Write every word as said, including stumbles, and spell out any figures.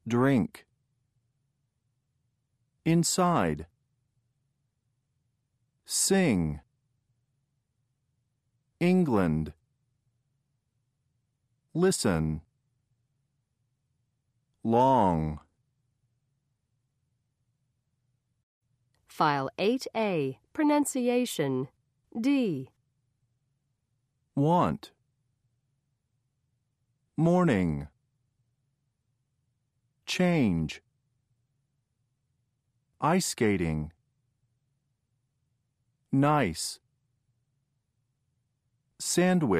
drink. Inside. Sing. England. Listen. Long. File eight A, Pronunciation, D. Want. Morning. Change. Ice skating. Nice. Sandwich.